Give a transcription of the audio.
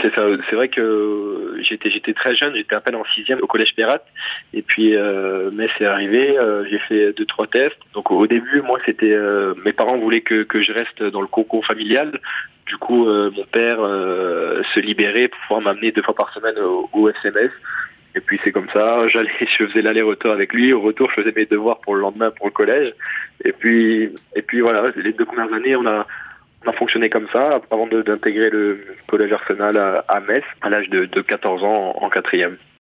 c'est ça. C'est vrai que j'étais très jeune, j'étais à peine en 6e au collège Pérat. Et puis, mai c'est arrivé, j'ai fait 2-3 tests. Donc au début, moi, c'était mes parents voulaient que je reste dans le cocon familial. Du coup, mon père se libérait pour pouvoir m'amener 2 fois par semaine au SMS. Et puis c'est comme ça, je faisais l'aller-retour avec lui. Au retour, je faisais mes devoirs pour le lendemain pour le collège. Et puis voilà, les 2 premières années, on a fonctionné comme ça avant d'intégrer le collège Arsenal à Metz à l'âge de 14 ans en 4e.